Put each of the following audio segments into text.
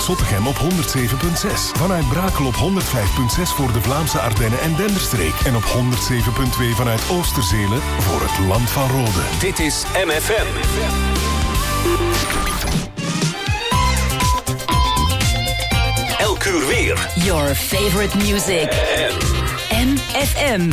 Zottegem op 107.6. Vanuit Brakel op 105.6 voor de Vlaamse Ardennen en Denderstreek. En op 107.2 vanuit Oosterzele voor het Land van Rode. Dit is MFM. Elk uur weer. Your favorite music. MFM.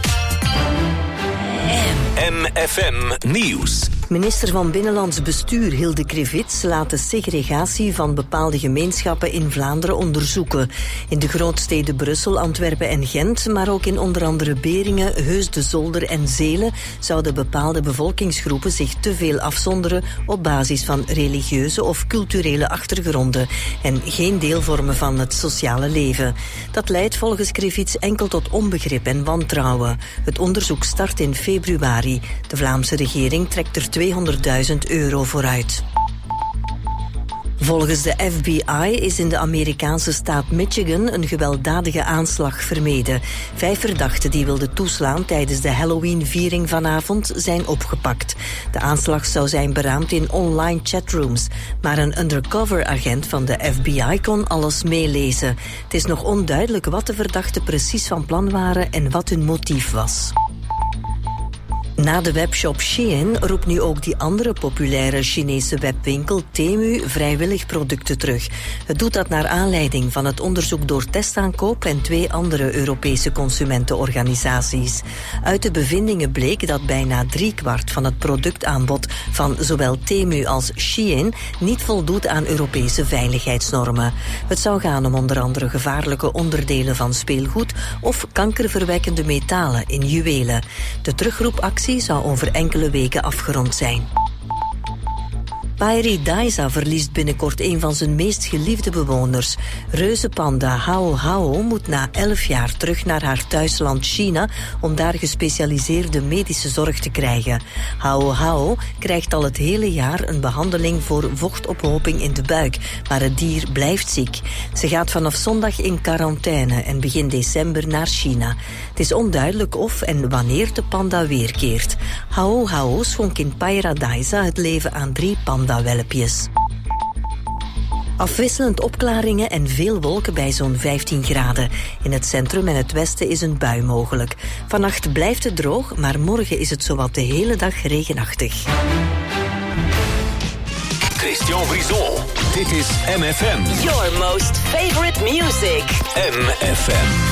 MFM Nieuws. Minister van Binnenlands Bestuur Hilde Krevits laat de segregatie van bepaalde gemeenschappen in Vlaanderen onderzoeken. In de grootsteden Brussel, Antwerpen en Gent, maar ook in onder andere Beringen, Heus de Zolder en Zelen zouden bepaalde bevolkingsgroepen zich te veel afzonderen op basis van religieuze of culturele achtergronden en geen deel vormen van het sociale leven. Dat leidt volgens Krevits enkel tot onbegrip en wantrouwen. Het onderzoek start in februari. De Vlaamse regering trekt er €200.000 vooruit. Volgens de FBI is in de Amerikaanse staat Michigan een gewelddadige aanslag vermeden. 5 verdachten die wilden toeslaan tijdens de Halloween-viering vanavond zijn opgepakt. De aanslag zou zijn beraamd in online chatrooms, maar een undercover-agent van de FBI kon alles meelezen. Het is nog onduidelijk wat de verdachten precies van plan waren en wat hun motief was. Na de webshop Shein roept nu ook die andere populaire Chinese webwinkel Temu vrijwillig producten terug. Het doet dat naar aanleiding van het onderzoek door Testaankoop en 2 andere Europese consumentenorganisaties. Uit de bevindingen bleek dat bijna 3/4 van het productaanbod van zowel Temu als Shein niet voldoet aan Europese veiligheidsnormen. Het zou gaan om onder andere gevaarlijke onderdelen van speelgoed of kankerverwekkende metalen in juwelen. De terugroepactie zou over enkele weken afgerond zijn. Paradise verliest binnenkort een van zijn meest geliefde bewoners. Reuzenpanda Hao Hao moet na 11 jaar terug naar haar thuisland China om daar gespecialiseerde medische zorg te krijgen. Hao Hao krijgt al het hele jaar een behandeling voor vochtophoping in de buik, maar het dier blijft ziek. Ze gaat vanaf zondag in quarantaine en begin december naar China. Het is onduidelijk of en wanneer de panda weerkeert. Hao Hao schonk in Paradise het leven aan 3 pandawelpjes. Afwisselend opklaringen en veel wolken bij zo'n 15 graden. In het centrum en het westen is een bui mogelijk. Vannacht blijft het droog, maar morgen is het zowat de hele dag regenachtig. Christian Brison. Dit is MFM. Your most favorite music. MFM.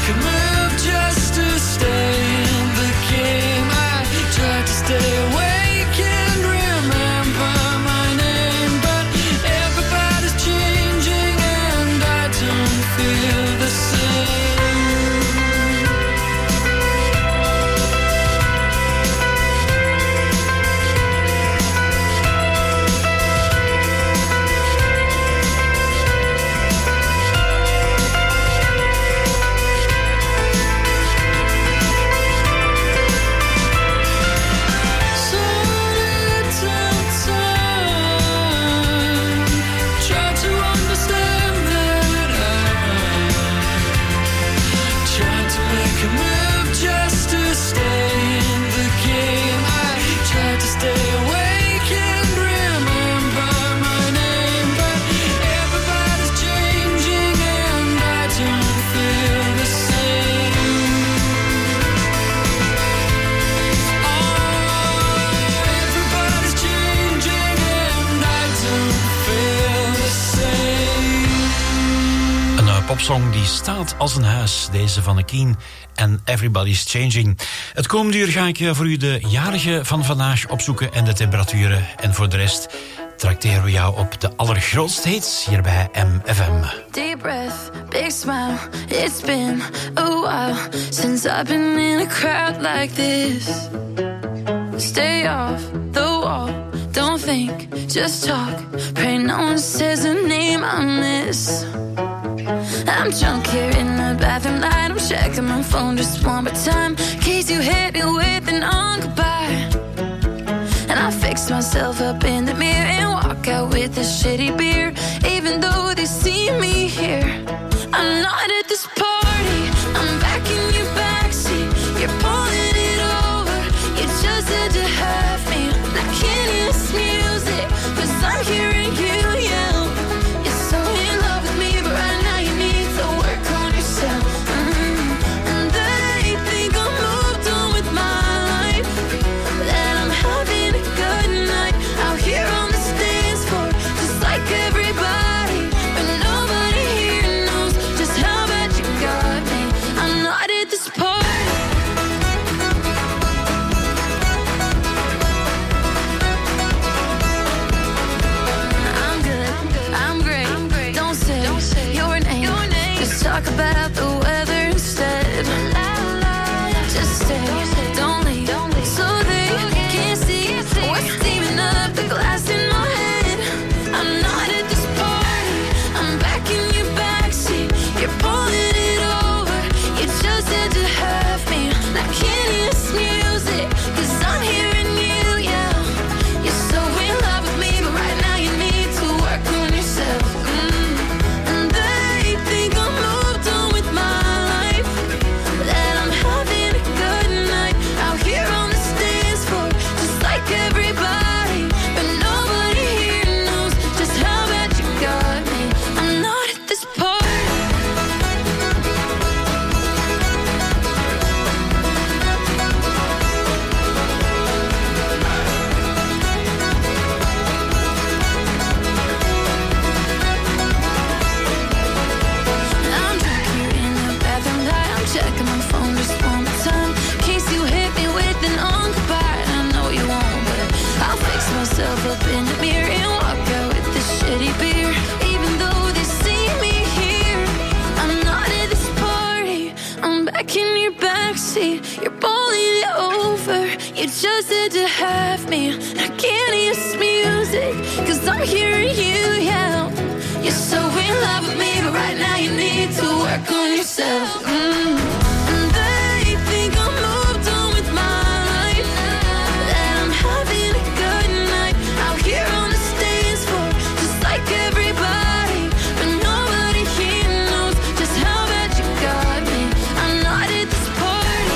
make a move just to stay in the game. I tried to stay awake and remember my name, but everybody's changing and I don't feel the same. Popsong die staat als een huis, deze van Akeen en Everybody's Changing. Het komende uur ga ik voor u de jarige van vandaag opzoeken en de temperaturen. En voor de rest trakteren we jou op de allergrootste hits hier bij MFM. Deep breath, big smile. It's been a while since I've been in a crowd like this. Stay off the wall, don't think, just talk. Pray no one says a name I miss. I'm drunk here in the bathroom light. I'm checking my phone just one more time, in case you hit me with an goodbye. And I fix myself up in the mirror and walk out with a shitty beer, even though they see me here. I'm not at this party, I'm back in your backseat. You're pulling it over, you just had to have me. I can't hear this music, 'cause I'm hearing you yell. You're so in love with me, but right now you need to work on yourself. And they think I'm moved on with my life, that I'm having a good night out here on the dance floor, just like everybody. But nobody here knows just how bad you got me. I'm not at this party. I'm good, I'm great. Don't say your name. Just talk about the weather instead. Just stay, don't leave, so they can't see what's steaming up the glass in my head. I'm not at this party, I'm back in your backseat. You're pulling it over, you just had to have me. I can't hear this music, 'cause I'm hearing you yell. You're so in love with me, but right now you need to work on yourself. And they think I'm moved on with my life, that I'm having a good night out here on the dance floor, just like everybody. But nobody here knows just how bad you got me. I'm not at this party. I'm drunk here in the bathroom light. I'm checking my phone just one more time, in case you hit me with an goodbye. I know you won't, but I'll fix myself up in the mirror and walk out with this shitty beer, even though they see me here. I'm not at this party, I'm back in your backseat. You're pulling it over, you just had to have me. I can't hear this music, 'cause I'm hearing you yell. You're so in love with me, but right now you need to work on yourself. And they think I'm moved on with my life, that I'm having a good night out here on the dance floor, just like everybody. But nobody here knows just how bad you got me. I'm not at this party.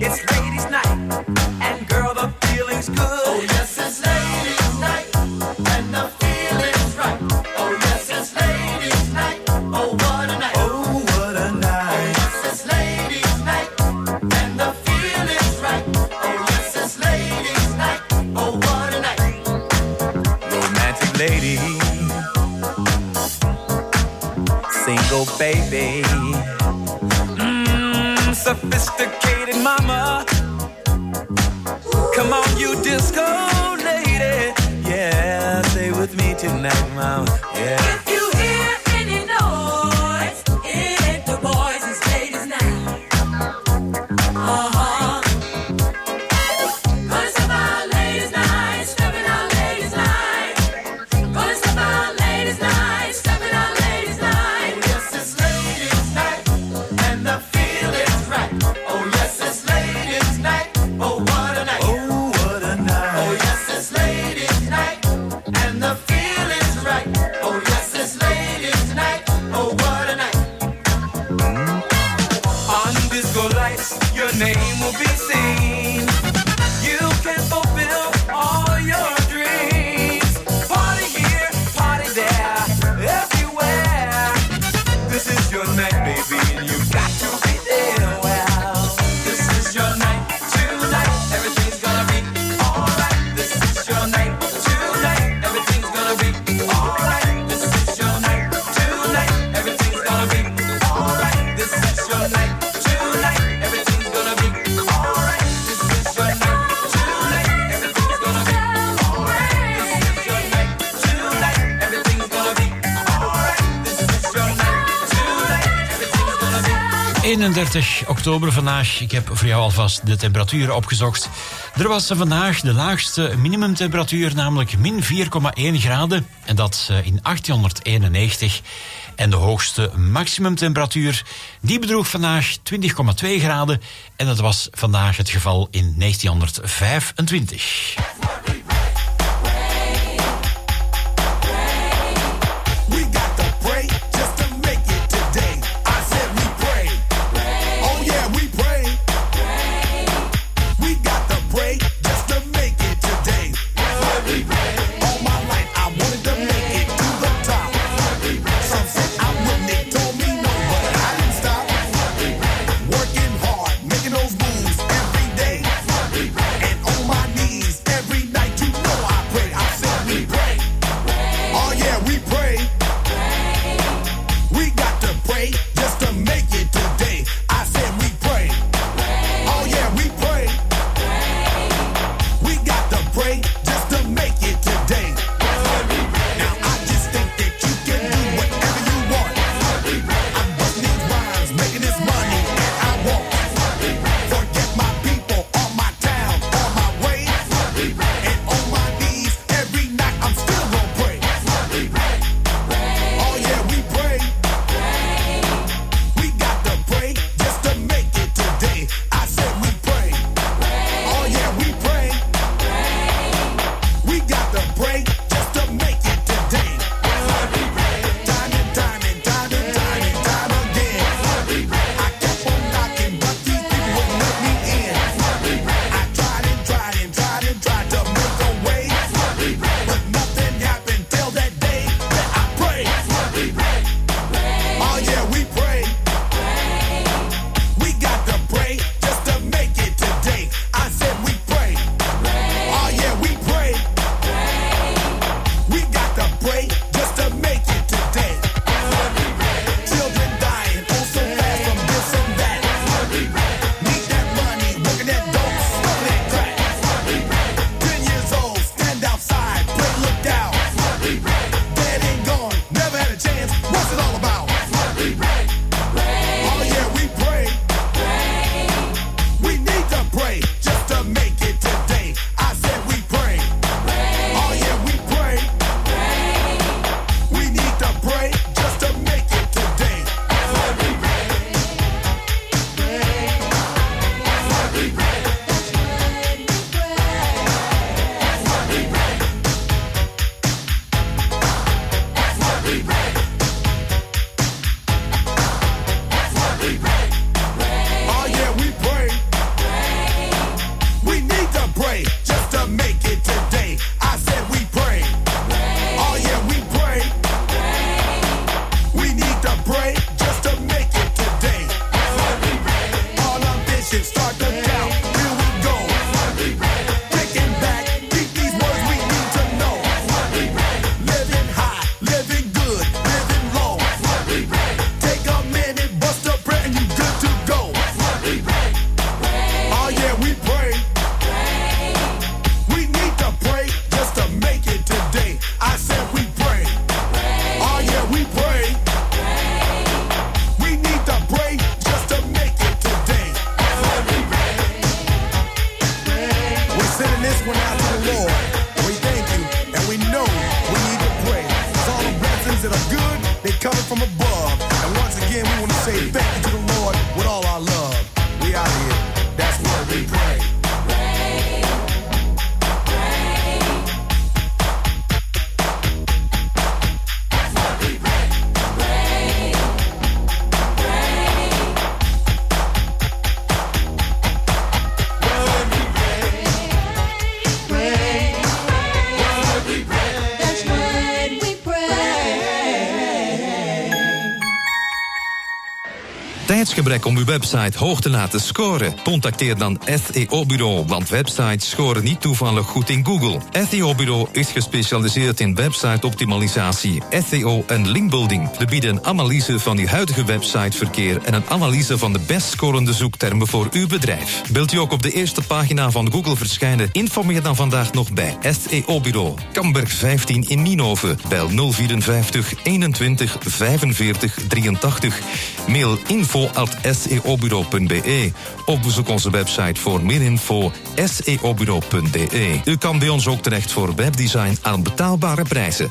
It's ladies' night, and girl, the feeling's good. Oh yes, it's ladies' night, and the feeling's right. Oh yes, it's ladies' night. Oh what a night. Oh what a night. Oh yes, it's ladies' night, and the feeling's right. Oh yes, it's ladies' night. Oh what a night. Romantic lady, single baby, sophisticated mama. Come on, you disco lady. Yeah, stay with me tonight, mama. Yeah. If you hear any noise, it ain't the boys, it's ladies now. Gonna step out ladies night, stepping out ladies night. Gonna step out ladies night, stepping out ladies night. Oh yes, it's ladies' night, and the feeling's right. Oh yes, it's ladies' night. Oh what a night. Oh what a night. Oh yes, it's ladies' night, and the feeling's right. Oh yes, it's ladies' night. Oh what a night. On disco lights, your name will be seen. You can fulfill all your dreams. Party here, party there, everywhere. This is your night, baby, and you got to be there. Well, this is your night tonight. Everything's gonna be alright. This is your night tonight. Everything's gonna be alright. This is your night tonight. Everything's gonna be alright. This is your night tonight. Everything's gonna be alright. This is your night tonight. Everything's gonna be alright. This is your night tonight. Everything's gonna be alright. This is your night tonight. Everything's gonna be 31 oktober vandaag. Ik heb voor jou alvast de temperaturen opgezocht. Er was vandaag de laagste minimumtemperatuur, namelijk min 4,1 graden. En dat in 1891. En de hoogste maximumtemperatuur, die bedroeg vandaag 20,2 graden. En dat was vandaag het geval in 1925. We got to pray just to make it today. I said we pray. Oh yeah, we pray. We got to pray just to make it today. All my life I wanted to make it to the top. Some said I wouldn't, they told me no, but I didn't stop. Working hard, making those moves every day. And on my knees every tijdsgebrek om uw website hoog te laten scoren? Contacteer dan SEO-bureau, want websites scoren niet toevallig goed in Google. SEO-bureau is gespecialiseerd in website-optimalisatie, SEO en linkbuilding. We bieden een analyse van uw huidige websiteverkeer en een analyse van de best scorende zoektermen voor uw bedrijf. Wilt u ook op de eerste pagina van Google verschijnen? Informeer dan vandaag nog bij SEO-bureau. Kamberg 15 in Nienhoven. Bel 054 21 45 83. Mail info@seobureau.be of bezoek onze website voor meer info seobureau.be. U kan bij ons ook terecht voor webdesign aan betaalbare prijzen.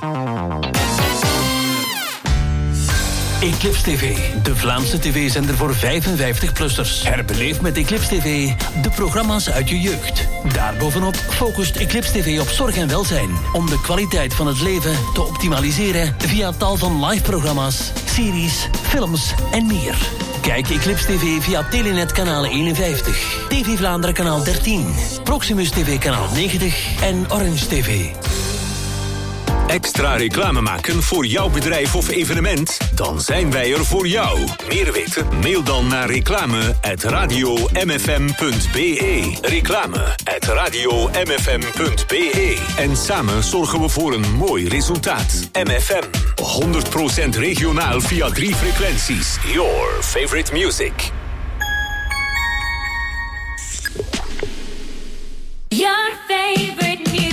Eclipse TV, de Vlaamse tv-zender voor 55-plussers. Herbeleef met Eclipse TV de programma's uit je jeugd. Daarbovenop focust Eclipse TV op zorg en welzijn. Om de kwaliteit van het leven te optimaliseren via tal van live-programma's, series, films en meer. Kijk Eclipse TV via Telenet kanaal 51, TV Vlaanderen kanaal 13, Proximus TV kanaal 90 en Orange TV. Extra reclame maken voor jouw bedrijf of evenement? Dan zijn wij er voor jou. Meer weten? Mail dan naar reclame@radiomfm.be. Reclame@radiomfm.be. En samen zorgen we voor een mooi resultaat. MFM. 100% regionaal via 3 frequenties. Your favorite music. Your favorite music.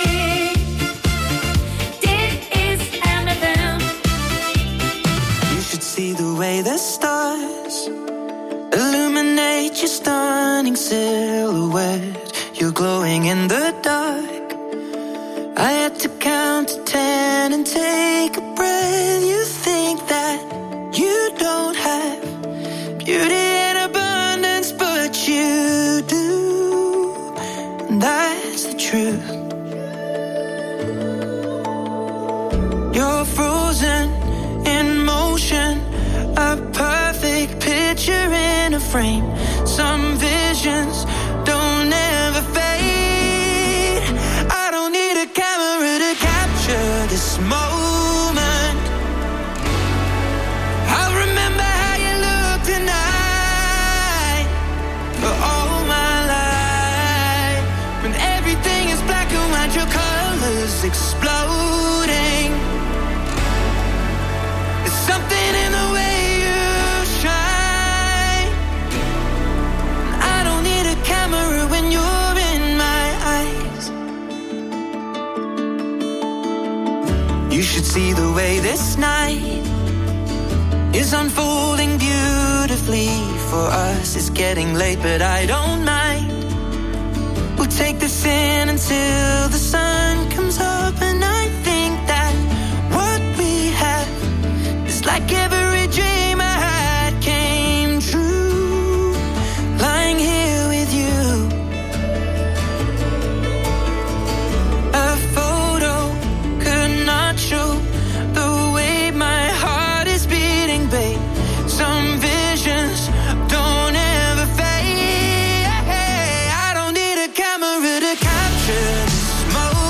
See the way the stars illuminate your stunning silhouette. You're glowing in the dark. I had to count to 10 and take a breath. You think that you don't have beauty in abundance, but you do. And that's the truth. You're frozen in motion, a perfect picture in a frame. Some visions don't ever fade. I don't need a camera to capture this moment. I'll remember how you look tonight for all my life. When everything is black and white, your colors exploding. Something in the way you shine. I don't need a camera when you're in my eyes. You should see the way this night is unfolding beautifully for us. It's getting late, but I don't mind. We'll take this in until the sun comes up, and I think that what we have, like every dream I had came true, lying here with you. A photo could not show the way my heart is beating, babe. Some visions don't ever fade. I don't need a camera to capture this moment.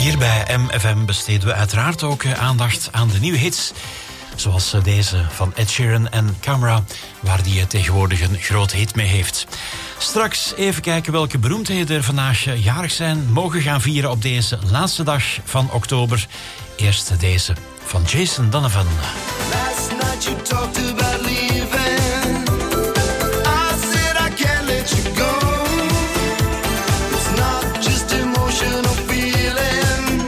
Hier bij MFM besteden we uiteraard ook aandacht aan de nieuwe hits. Zoals deze van Ed Sheeran en Camera, waar die tegenwoordig een grote hit mee heeft. Straks even kijken welke beroemdheden er vandaag jarig zijn, mogen gaan vieren op deze laatste dag van oktober. Eerst deze van Jason Donovan. Last night you talked about leaving. I said I can't let you go. It's not just emotional feeling.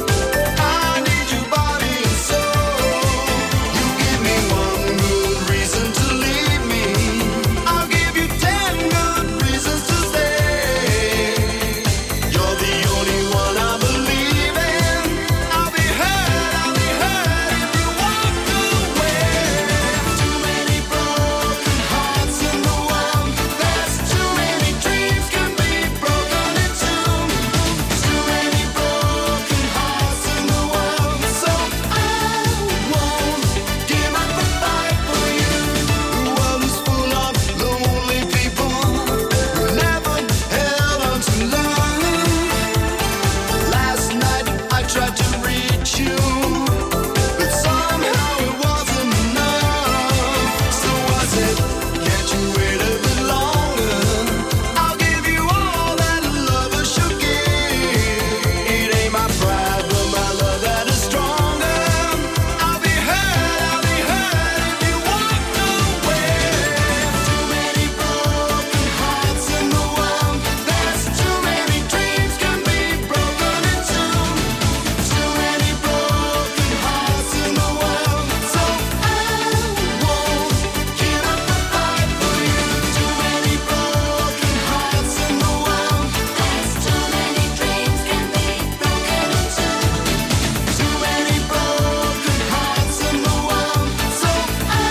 I need your body and soul. You give me one good reason to leave me. I'll give you 10 good reasons to stay. You're the only one I believe in. I'll be hurt if you walk away. Too many broken hearts in the world. There's too many dreams can be broken into. Too many broken hearts in the world. So I won't give up the fight for you. The world is full of lonely people who never held on to love. Last night I tried to reach you, but somehow it wasn't enough. So I said, can't you wait a bit longer? I'll give you all that a lover should give. It ain't my pride, but my love that is stronger. I'll be hurt if you walk away. Too many broken hearts in the world. There's too many dreams can be broken into. Too many broken hearts in the world. So I won't give up the fight for you. Too many broken hearts in the world. There's too many dreams can be broken into. Too many broken hearts in the world. So I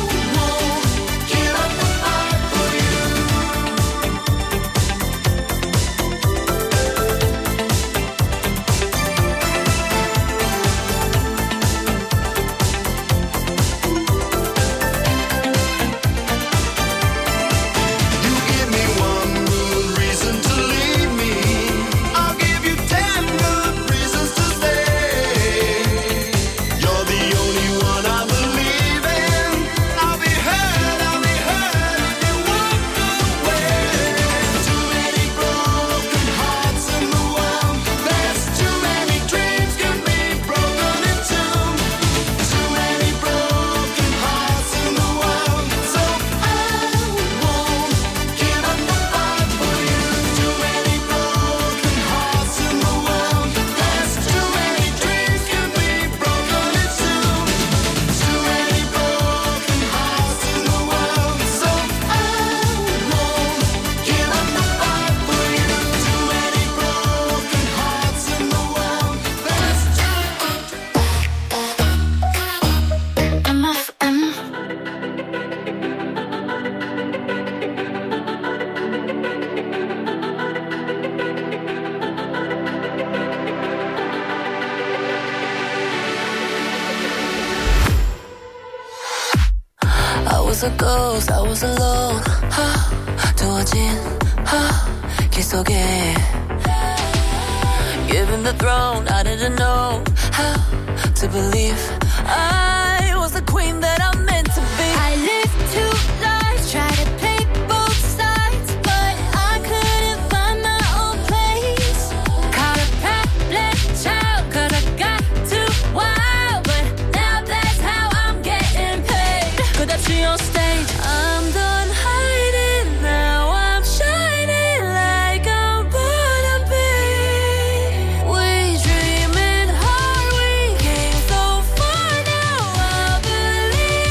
won't give up the fight for you. You give me one good reason to leave me. I'll give you 10 good reasons to stay. You're the only one I believe in. I'll be hurt if you walk away. Too many broken hearts in the world. There's too many dreams can be broken into. Too many broken hearts in the world. So I won't give up the fight for you. Too many broken hearts in the world. There's too many dreams can be broken into. Too many broken hearts in the world. So I won't give up the fight for you. Too many broken hearts in the world. There's I was a ghost, I was alone. 두어진 길 속에 given the throne, I didn't know how to believe I was the queen that I'm meant to be. I lived two lives, tried to play both sides, but I couldn't find my own place. Caught a problem child, 'cause I got too wild, but now that's how I'm getting paid. 끝없이 on stage, I'm done hiding, now I'm shining like I'm born to be. We dreaming hard, we came so far, now I believe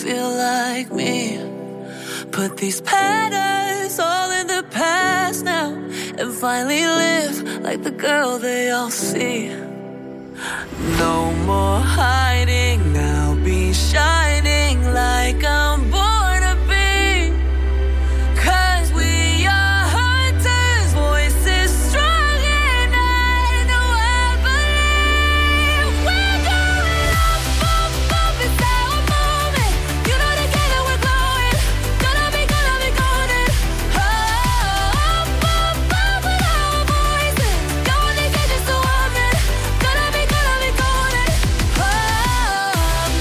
feel like me. Put these patterns all in the past now and finally live like the girl they all see. No more hiding, I'll be shining like I'm born to be. 'Cause we are hunters, voices strong and I know I believe. We're going up, up, up, it's our moment. You know together we're glowing. Gonna be golden. Oh, up, up, up with our voices. Going to get just a woman. Gonna be golden. Oh,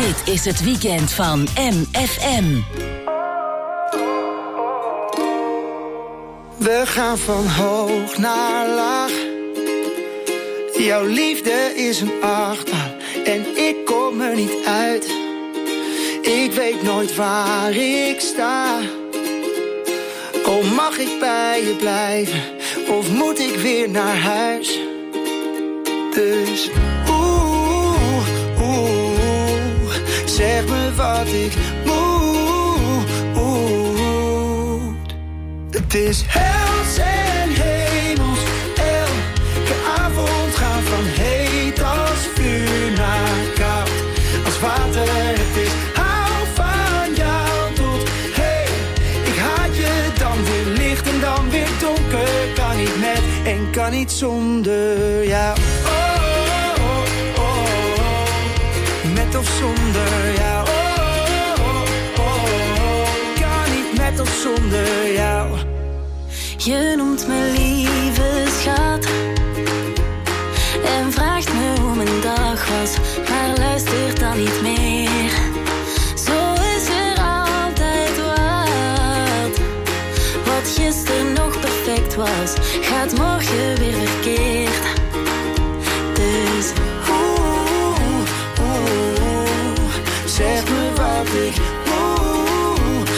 Dit is het weekend van MFM. We gaan van hoog naar laag. Jouw liefde is een achtbaan en ik kom er niet uit. Ik weet nooit waar ik sta. Oh, mag ik bij je blijven of moet ik weer naar huis? Dus zeg me wat ik moet. Het is hels en hemels. Elke avond gaan van heet als vuur naar koud als water. Het is hou van jou tot hey. Ik haat je, dan weer licht en dan weer donker. Kan niet met en kan niet zonder jou. Met of zonder jou. Kan niet met of zonder jou. Je noemt me lieve schat en vraagt me hoe mijn dag was, maar luistert dan niet meer. Zo is er altijd wat gisteren nog perfect was, gaat morgen weer verkeerd. Dus zeg me wat ik moet.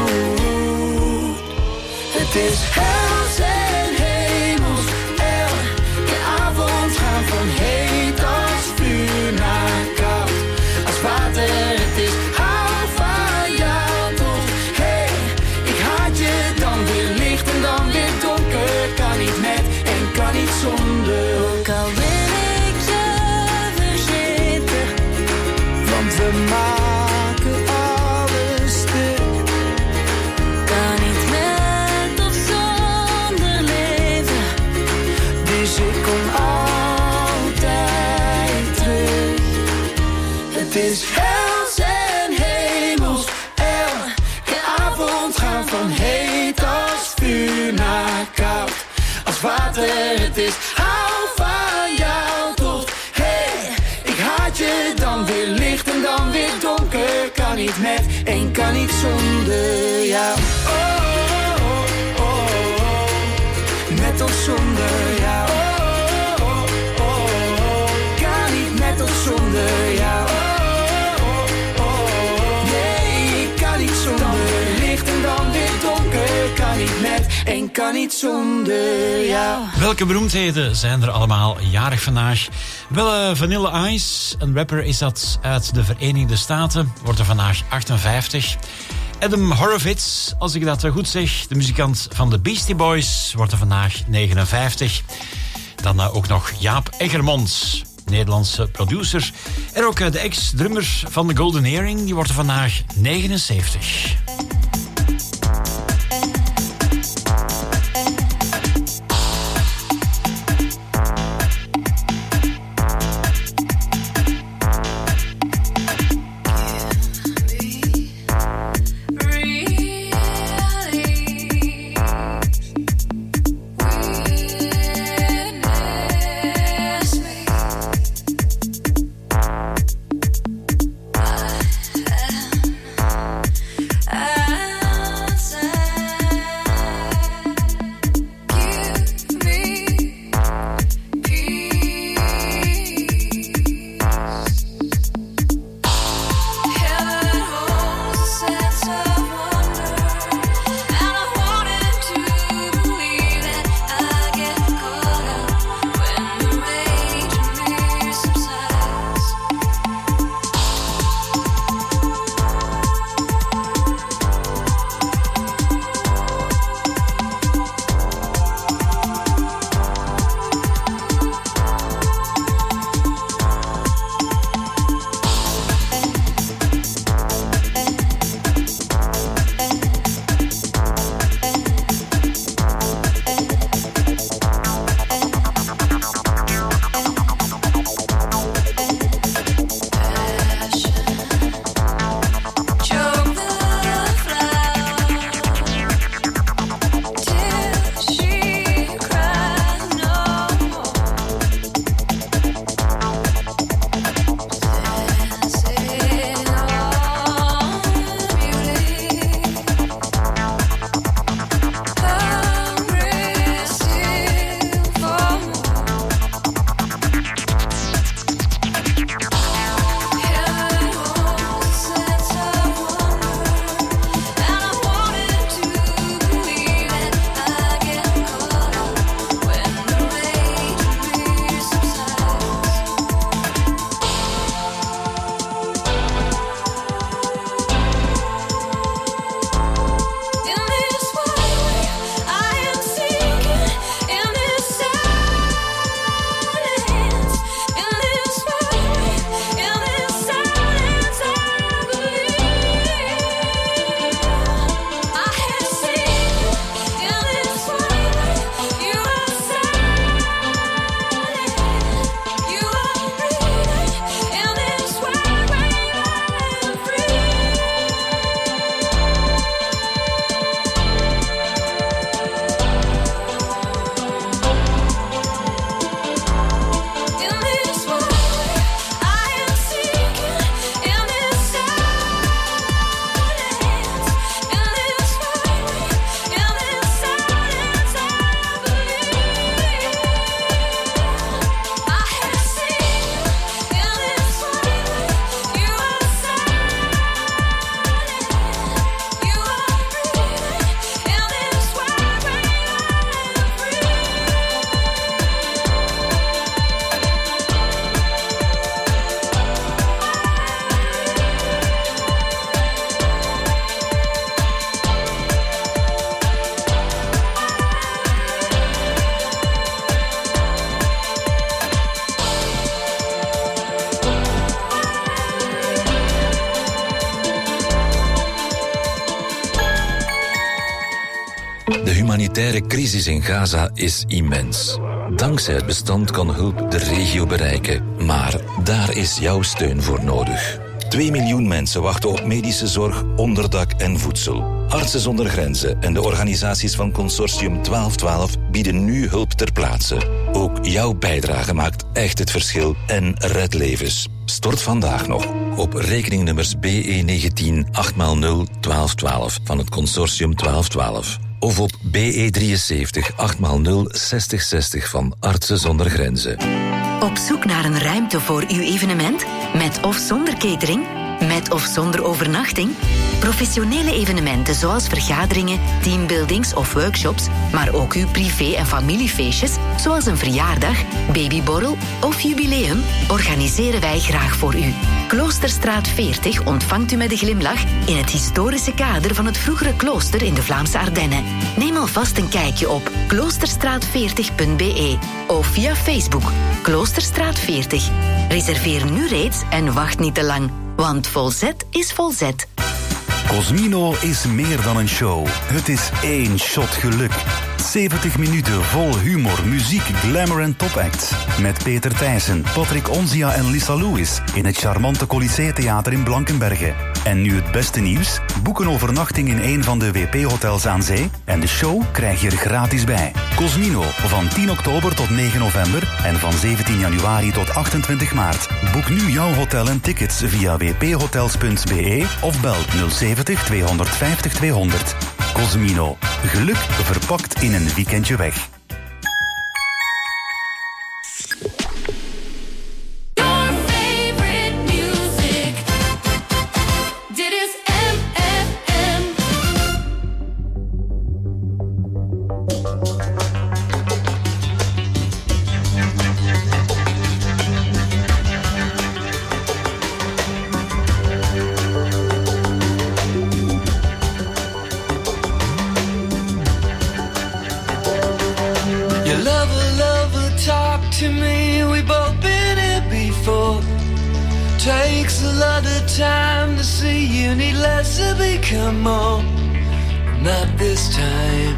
Het is hels en hemels. Elke avond gaan van heet als vuur naar koud als water. Het is hou van jou tot hey. Ik haat je, dan weer licht en dan weer donker. Kan niet met en kan niet zonder. Ook al wil ik je vergeten, want we maken alles stuk. kan niet met of zonder leven. Dus ik kom altijd terug. Het is hels en hemels. Elke avond gaan van heet als vuur naar koud als water. Het is hou van jou tot hey. Ik haat je, dan weer licht en dan weer donker. Kan niet met en kan niet zonder jou. Met of zonder jou. Kan niet met of zonder jou. Nee, ik kan niet zonder licht en dan weer donker. Kan niet met en kan niet zonder jou. Welke beroemdheden zijn er allemaal jarig vandaag? Wel, Vanilla Ice, een rapper is dat uit de Verenigde Staten, wordt er vandaag 58. Adam Horovitz, als ik dat goed zeg, de muzikant van de Beastie Boys, wordt er vandaag 59. Dan ook nog Jaap Eggermond, Nederlandse producer. En ook de ex-drummer van de Golden Earring, die wordt er vandaag 79. I humanitaire crisis in Gaza is immens. Dankzij het bestand kan hulp de regio bereiken. Maar daar is jouw steun voor nodig. 2 miljoen mensen wachten op medische zorg, onderdak en voedsel. Artsen zonder Grenzen en de organisaties van Consortium 1212 bieden nu hulp ter plaatse. Ook jouw bijdrage maakt echt het verschil en redt levens. Stort vandaag nog op rekeningnummers BE19 8x0 1212 van het Consortium 1212. Of op BE73 8x0 6060 van Artsen zonder Grenzen. Op zoek naar een ruimte voor uw evenement? Met of zonder catering? Met of zonder overnachting? Professionele evenementen zoals vergaderingen, teambuildings of workshops, maar ook uw privé- en familiefeestjes, zoals een verjaardag, babyborrel of jubileum, organiseren wij graag voor u. Kloosterstraat 40 ontvangt u met een glimlach in het historische kader van het vroegere klooster in de Vlaamse Ardennen. Neem alvast een kijkje op kloosterstraat40.be of via Facebook Kloosterstraat 40. Reserveer nu reeds en wacht niet te lang, want Volzet is Volzet. Cosmino is meer dan een show. Het is één shot geluk. 70 minuten vol humor, muziek, glamour en topacts. Met Peter Thijssen, Patrick Onzia en Lisa Lewis in het charmante Colisée Theater in Blankenberge. En nu het beste nieuws? Boek een overnachting in een van de WP-hotels aan zee en de show krijg je er gratis bij. Cosmino, van 10 oktober tot 9 november en van 17 januari tot 28 maart. Boek nu jouw hotel en tickets via wphotels.be of bel 070 250 200. Cosmino, geluk verpakt in een weekendje weg. To me, we both been here before. Takes a lot of time to see you need less to become more. Not this time.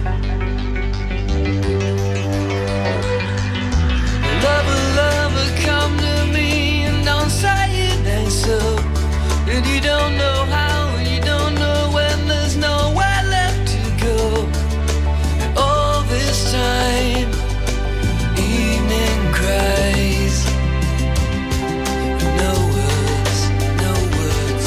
Lover, come to me and don't say it ain't so. And you don't know how, and you don't know when. There's nowhere left to go. And all this time, evening cries. No words, no words.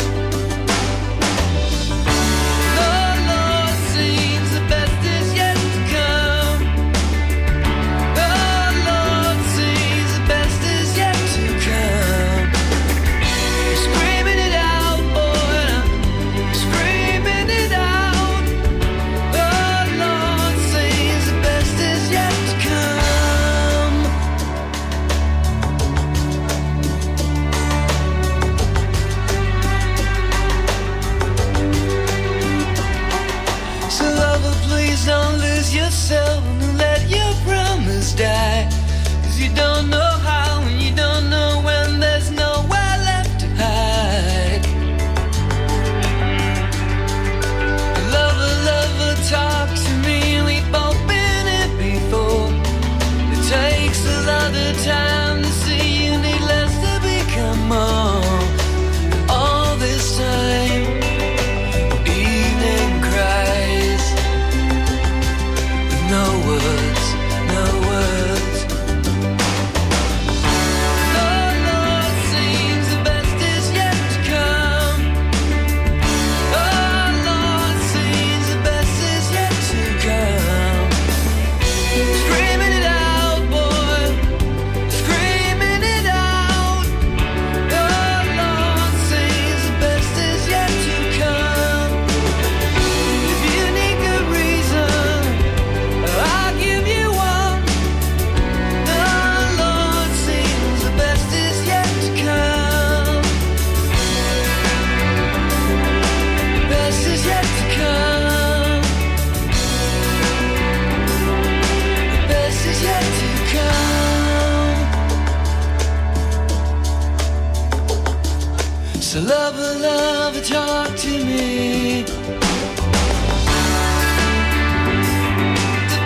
The Lord seems the best is yet to come. The Lord seems the best is yet to come. I'm screaming it out, boy, I'm screaming it out. The Lord seems the best is yet to come. So lover, please don't lose yourself and let your promise die. 'Cause you don't know how and you don't know when. There's nowhere left to hide. Lover, talk to me. We've both been here before. It takes a lot of time to see you need less to become more. All this time, evening cries. No words, no words. The Lord seems the best is yet to come. The Lord seems the best is yet to come. Screaming it out, boy, screaming it out. The Lord seems the best is yet to come. If you need good reason, I'll give you one. The Lord seems the best is yet to come. Best is yet to come. Best is yet to come. So lover, talk to me. The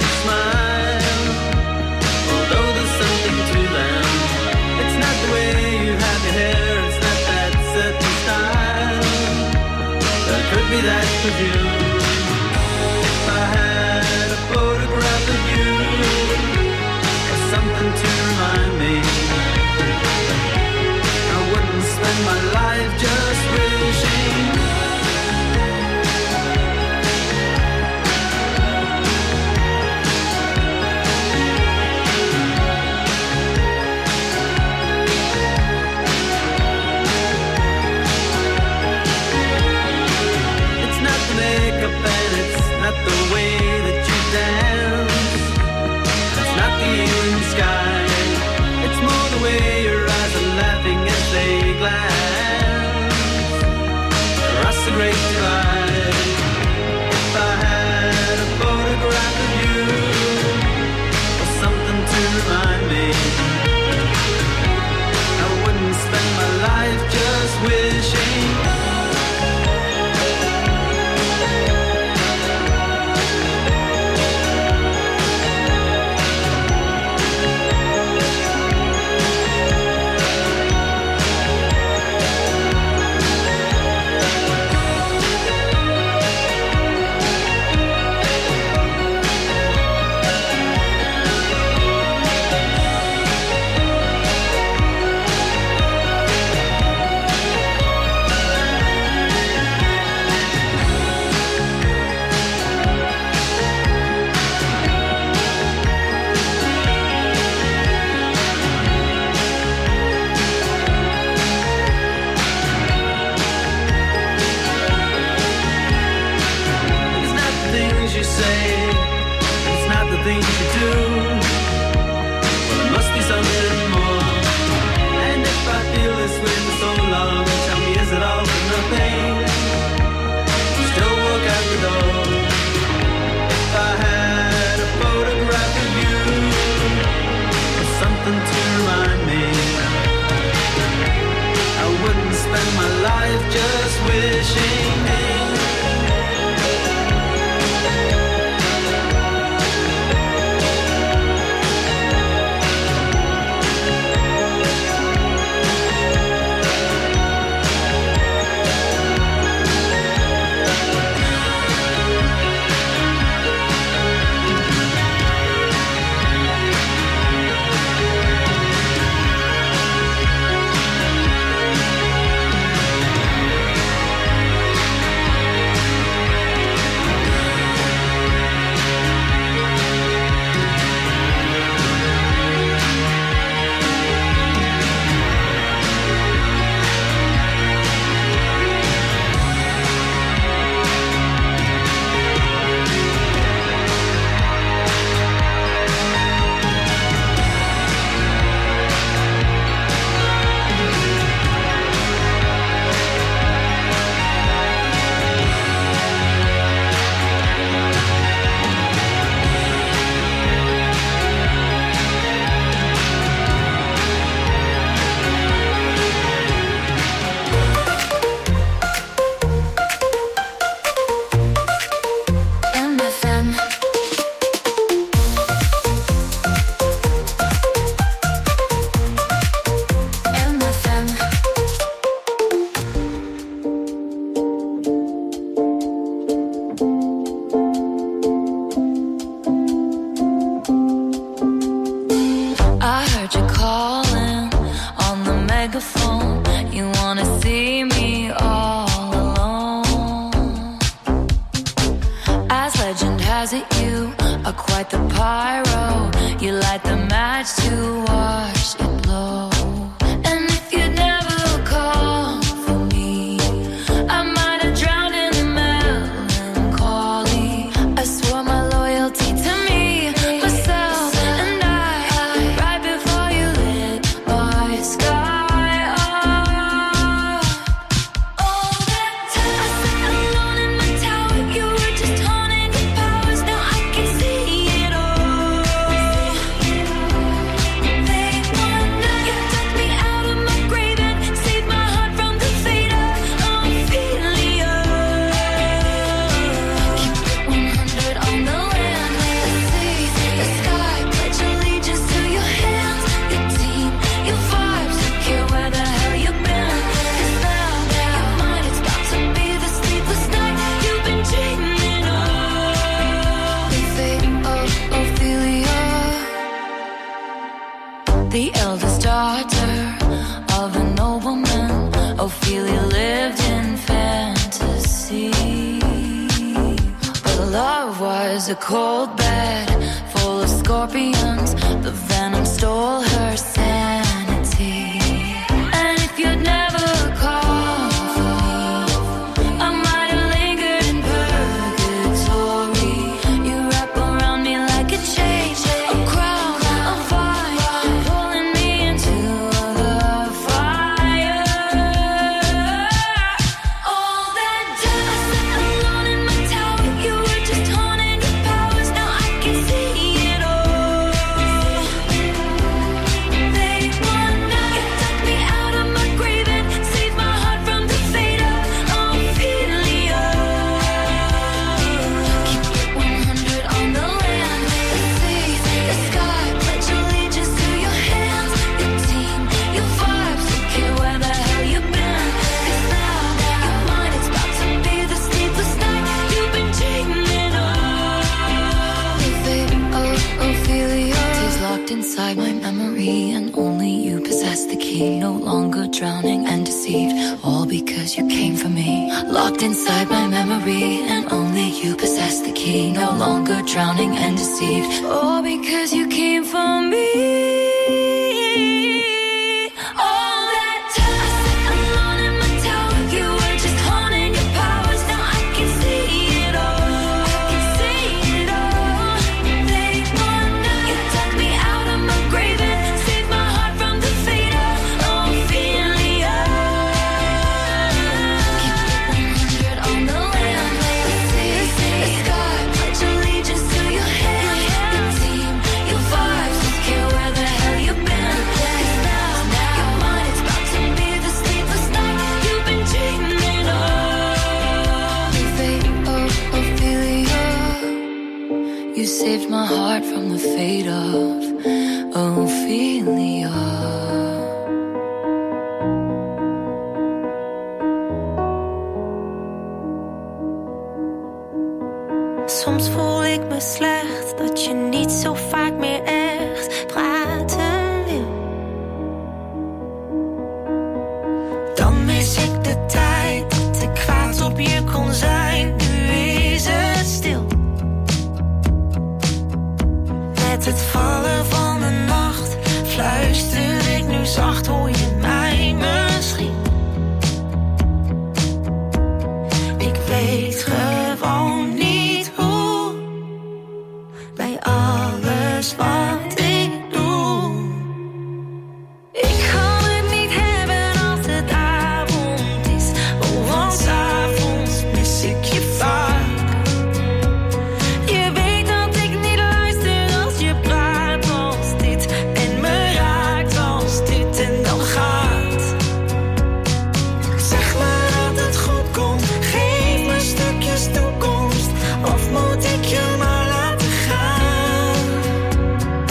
you smile, although there's something to them. It's not the way you have your hair, it's not that certain style. There could be that perfume. If I had a photograph of you, or something to remind me, I wouldn't spend my life just wishing. It's not the makeup and it's not the way that you dance. It's not the evening sky. It's more the way your eyes are laughing as they glance across the great divide. If I had a photograph of you, or something to remind me, I wouldn't spend my life just wishing. It's not the things you say, it's not the things you do. Well, there must be something more. And if I feel this way for so long, tell me, is it all for nothing? Still walk out the door. If I had a photograph of you, or something to remind me, I wouldn't spend my life just wishing. I heard you calling on the megaphone. You wanna see me all alone. As legend has it, you are quite the pyro. You light the match to watch it blow. And if you'd never called for me, I might have drowned in the melancholy. I swore my loyalty to me, myself, and I. Right before you lit my sky up. All that time I sat alone in my tower, you were just honing your powers. Now I can see it all. They wonder. the eldest daughter of a nobleman. Ophelia lived in fantasy, but love was a cold bed full of scorpions. The venom stole her sanity. And if you'd never called for me, I might have lingered in purgatory. You wrap around me like a chain, a crown, a fire, pulling me into the fire. All that time I sat alone in my tower, you were just haunting your powers. Now I can see it all. They want now. You took me out of my grave and saved my heart from the fate of Ophelia. Keep it 100 on the land, the sea, the sky. Pledge allegiance to your hands, your team, your vibes. Don't care where the hell you've been. 'Cause now your mind is about to be the sleepless night you've been dreaming of. The fate of Ophelia is locked inside my memory, and only you possess the key. No longer drowning and deceived, all because you came for me. Locked inside my memory, and only you possess the key. No longer drowning and deceived, all because you came for me. All that time I sat alone in my tower, you were just haunting your powers. Now I can see it all. I can see it all. They want now. You took me out of my grave and saved my heart from the fate of Ophelia. Keep it 100 on the land, the sea, the sky. Pledge allegiance to your hands, your team, your vibes. Don't care where the hell you've been. 'Cause now your mind is about to be the sleepless night you've been dreaming of. The fate of Ophelia. You saved my heart from the fate of Ophelia. Soms voel ik me slecht dat je niet zo vaak meer echt praten wil. Dan mis ik de tijd dat ik kwaad op je kon zijn. Nu is het stil. Met het vallen van de nacht fluister ik nu zacht, hoor je mij misschien? Ik weet gewoon niet hoe, bij alles wat ik doe. Ik kan het niet hebben als het avond is, want 's avonds mis ik je vaak. Je weet dat ik niet luister als je praat als dit, en me raakt als dit en dan gaat. Zeg maar dat het goed komt, geef me stukjes toekomst, of moet ik je maar laten gaan?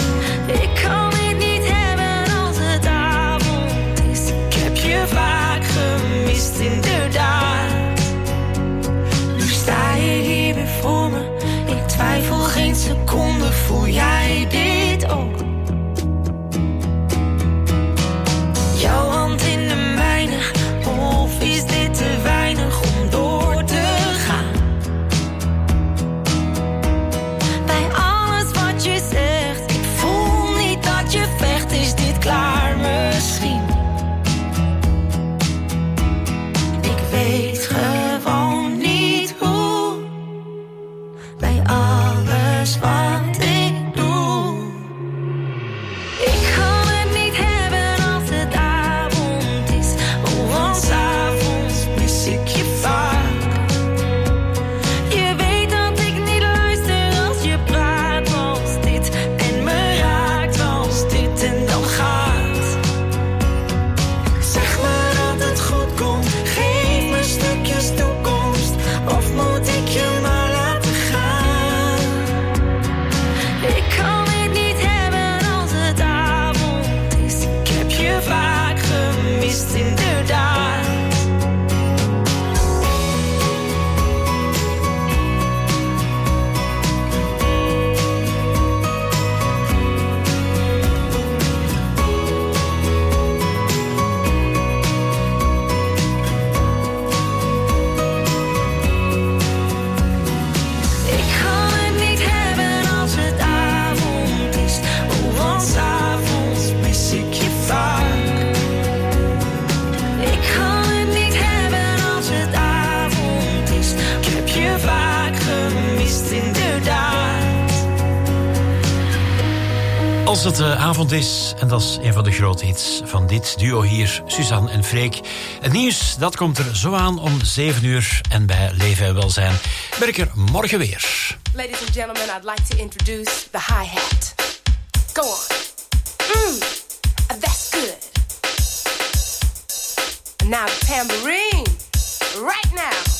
Als het avond is, en dat is een van de grote hits van dit duo hier, Suzanne en Freek. Het nieuws, dat komt er zo aan om 7 uur. En bij Leven en Welzijn ben ik er morgen weer. Ladies and gentlemen, I'd like to introduce the hi-hat. Go on. That's good. And now the tambourine. Right now.